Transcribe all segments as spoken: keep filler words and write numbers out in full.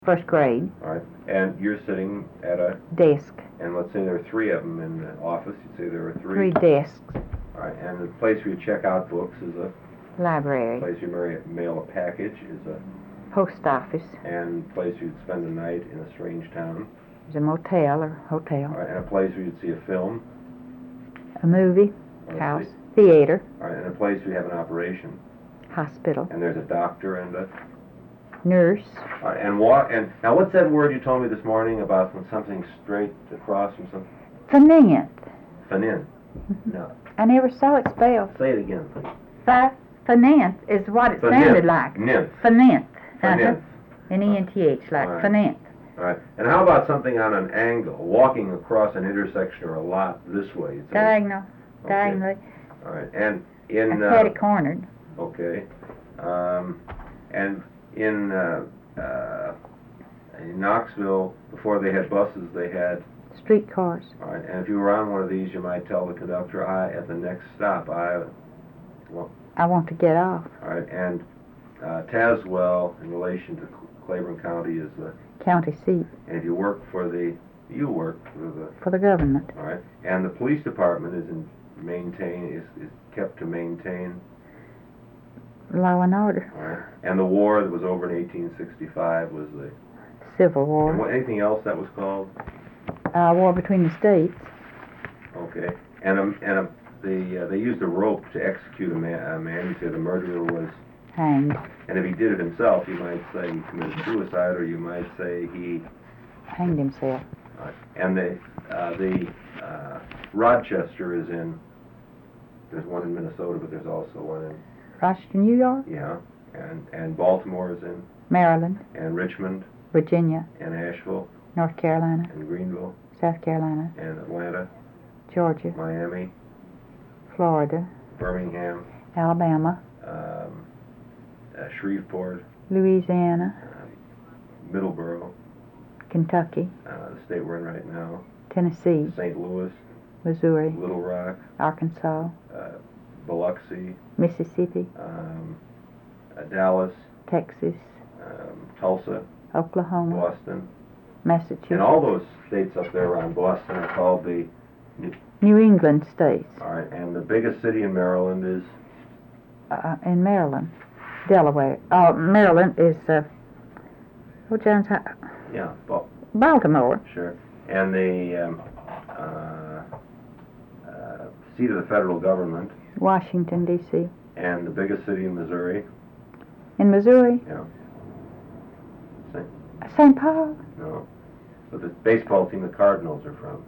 First grade. All right. And you're sitting at a desk. And let's say there are three of them in the office. You'd say there are three. Three desks. All right. And the place where you check out books is a library. The place you mail a package is a post office. And the place you'd spend the night in a strange town is a motel or hotel. All right. And a place where you'd see a film. A movie. House. Theater. All right. And a place where you have an operation. Hospital. And there's a doctor and a nurse. Uh, and what? And now, what's that word you told me this morning about when something's straight across from something? Finant. Finant. No. I never saw it spelled. Say it again, please. Fi finant is what it Finant. sounded like. Nymph. Finant. Finant. Uh-huh. N E N T H, like All right. finant. All right. And how about something on an angle, walking across an intersection or a lot this way? You'd say, Diagonal. Okay. Diagonally. All right. And in. Uh, Catty-cornered. Okay. Um, and in. Uh, Uh, in Knoxville, before they had buses, they had streetcars. All right, and if you were on one of these, you might tell the conductor, "I at the next stop, I want." I want to get off. All right, and uh, Tazewell, in relation to Claiborne County, is the county seat. And if you work for the, you work for the for the government. All right, and the police department is in maintain is, is kept to maintain. Law and order. All right. And the war that was over in eighteen sixty-five was the Civil War. And what, anything else that was called? Uh, war between the states. Okay. And um, and um, the uh, they used a rope to execute a man. A man. You say the murderer was hanged. And if he did it himself, you might say he committed suicide, or you might say he hanged himself. All right. And the uh, the uh, Rochester is in. There's one in Minnesota, but there's also one in. Rochester, New York? Yeah, and and Baltimore is in Maryland, and Richmond, Virginia, and Asheville, North Carolina, and Greenville, South Carolina, and Atlanta, Georgia, Miami, Florida, Birmingham, Alabama, um, uh, Shreveport, Louisiana, uh, Middleborough, Kentucky, uh, the state we're in right now, Tennessee, Saint Louis, Missouri, Little Rock, Arkansas, uh, Biloxi, Mississippi, um, uh, Dallas, Texas, um, Tulsa, Oklahoma, Boston, Massachusetts. And all those states up there around Boston are called the New, New England states. All right, and the biggest city in Maryland is? Uh, in Maryland, Delaware. Oh, Maryland is, uh, oh, John's, yeah, well, Baltimore. Sure. And the um, uh, uh, seat of the federal government? Washington, D C And the biggest city in Missouri? In Missouri? Yeah. Saint Saint Paul? No. But the baseball team the Cardinals are from?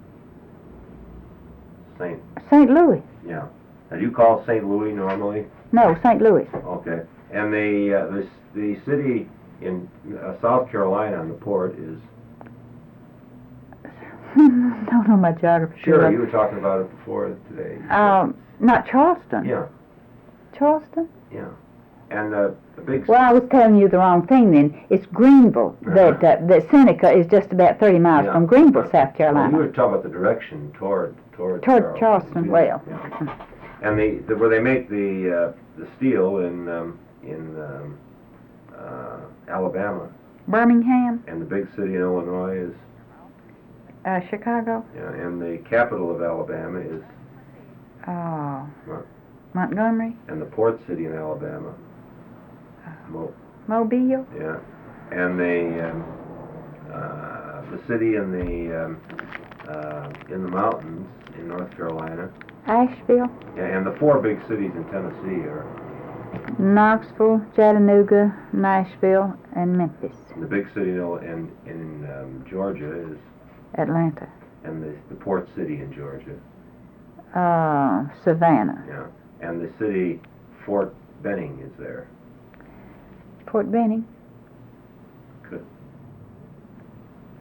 Saint Saint Louis. Yeah. Now, do you call Saint Louis normally? No, Saint Louis. Okay. And the uh, the, the city in uh, South Carolina on the port is? Don't know my geography. Sure, you were talking about it before today. Um, not Charleston. Yeah. Charleston? Yeah. And uh, the big... Well, I was telling you the wrong thing then. It's Greenville. Uh-huh. That uh, that Seneca is just about thirty miles yeah. from Greenville, South Carolina. Well, you were talking about the direction toward toward, toward Charleston. Charleston. Well. Yeah. And the, the where they make the uh, the steel in um, in um, uh, Alabama. Birmingham. And the big city in Illinois is? Uh, Chicago. Yeah, and the capital of Alabama is? Oh. What? Montgomery. And the port city in Alabama? Mo Mobile. Yeah, and the um, uh, the city in the um, uh, in the mountains in North Carolina. Asheville. Yeah, and the four big cities in Tennessee are Knoxville, Chattanooga, Nashville, and Memphis. And the big city in in um, Georgia is Atlanta. And the the port city in Georgia. Uh, Savannah. Yeah, and the city Fort Benning is there. Fort Benning.